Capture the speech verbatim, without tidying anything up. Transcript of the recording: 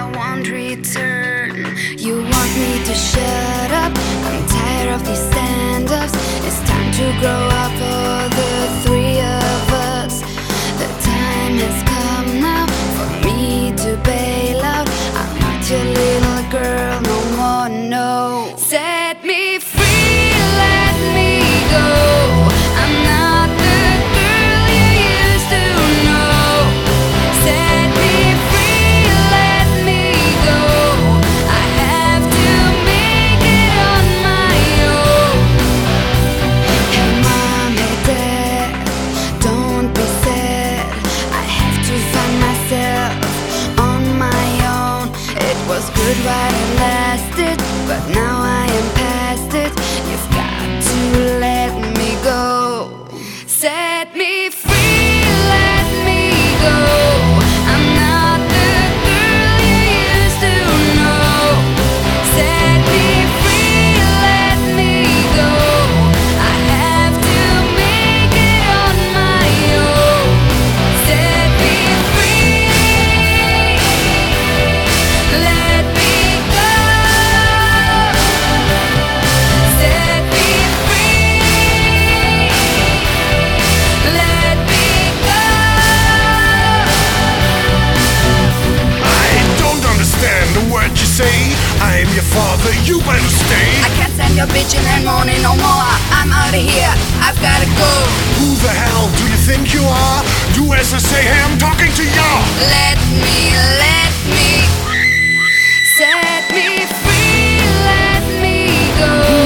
I won't return. You want me to shut up? I'm tired of these stand-ups. It's time to grow up for the three of us. The time has come now for me to bail out. I'm not your little girl no more, no. Set me free, let me go. I'm not the girl you used to know. Set me free, let me go. I have to make it on my own. Hey mom, hey dad, don't be sad. I have to find myself on my own. It was good while it lasted, but now I am past it. You've got to let me go. Set me free, let me go. I'm not the girl you used to know. Set me free, let me go. I have to make it on my own. Set me free, let me go. Set me free, let me go. I don't understand the word you say. I'm your father, you better stay. I can't stand your bitching and moaning no more. I'm out of here, I've gotta go. Who the hell do you think you are? Do as I say, hey, I'm talking to you. Let me, let me set me free, let me go.